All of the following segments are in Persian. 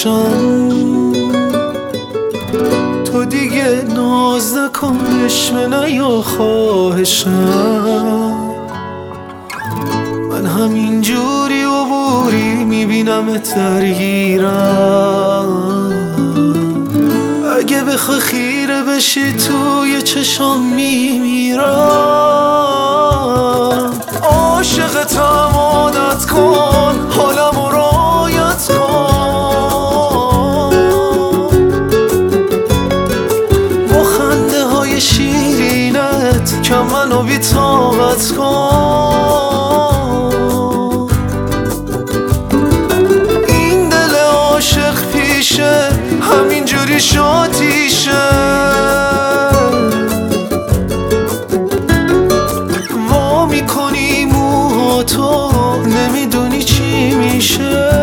بشم. تو دیگه ناز نکن بشمه یا خواهشم، من همینجوری عبوری میبینمت درگیرم. اگه بخوای خیره بشی توی چشام میمیرم. عاشقتم عادت کن حالمو رعایت کن، با خنده های شیرینت کم منو بی طاقت کن. این دل عاشق پیشه همینجوری شاتیشه، وا میکنی موهاتو نمیدونی چی میشه.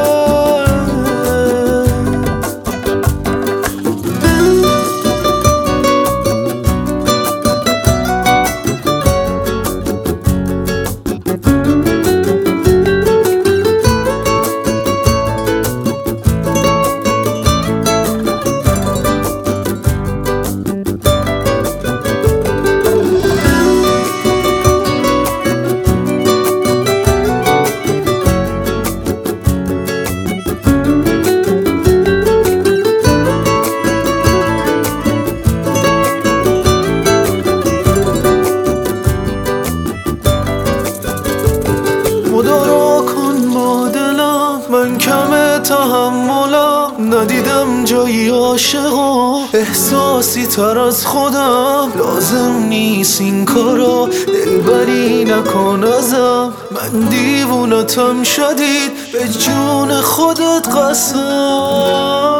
مدارا کن با دلم، من کم تحملم، ندیدم جایی عاشقا احساسی تر از خودم. لازم نیست این کارا دلبری نکن ازم، من دیوونتم شدید به جون خودت قسم.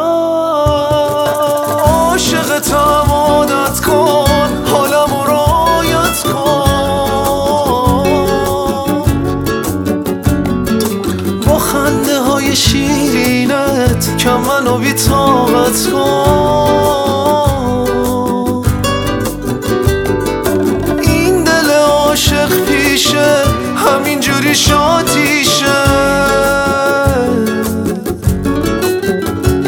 عاشقتم عادت کن حالمو رعایت کن، با خنده های شیرینت کم منو بی طاقت کن. این دل عاشق پیشه همینجوری شاتیشه،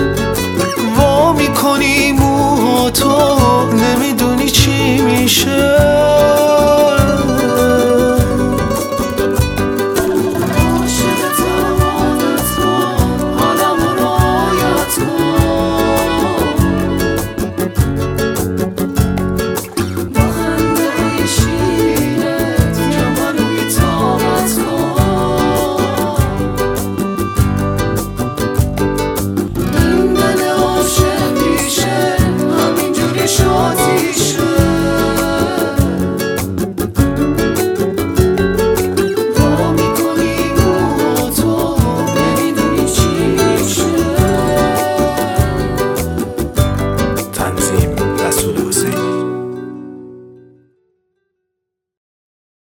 وا میکنی موهاتو نمیدونی چی میشه.